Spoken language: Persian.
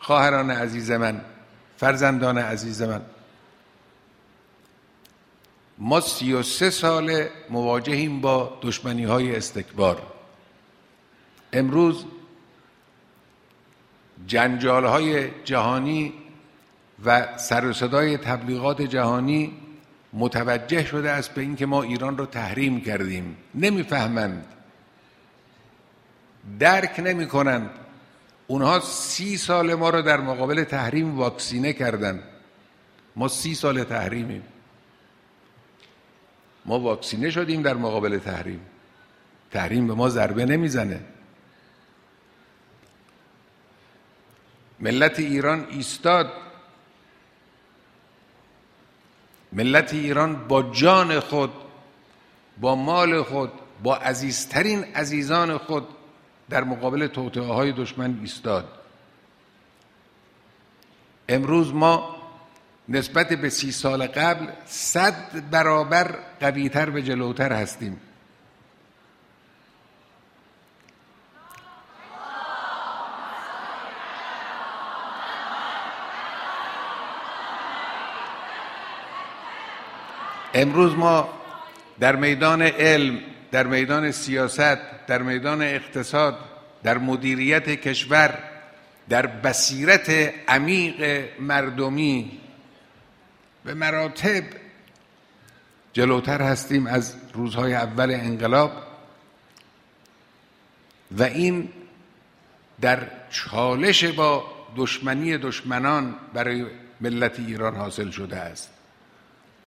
خواهران عزیز من، فرزندان عزیز من، ما 33 سال مواجهیم با دشمنی‌های استکبار. امروز جنجال‌های جهانی و سر و صدای تبلیغات جهانی متوجه شده است به اینکه ما ایران رو تحریم کردیم. نمیفهمند، درک نمی‌کنند. اونها 30 سال ما رو در مقابل تحریم واکسینه کردند. ما 30 سال تحریمیم. ما واکسینه شدیم در مقابل تحریم. تحریم به ما ضربه نمیزنه. ملت ایران ایستاد. ملت ایران با جان خود، با مال خود، با عزیزترین عزیزان خود در مقابل توطئه‌های دشمن ایستاد. امروز ما نسبت به 30 سال قبل 100 برابر قوی‌تر و جلوتر هستیم. امروز ما در میدان علم، در میدان سیاست، در میدان اقتصاد، در مدیریت کشور، در بصیرت عمیق مردمی به مراتب جلوتر هستیم از روزهای اول انقلاب و این در چالش با دشمنی دشمنان برای ملت ایران حاصل شده است.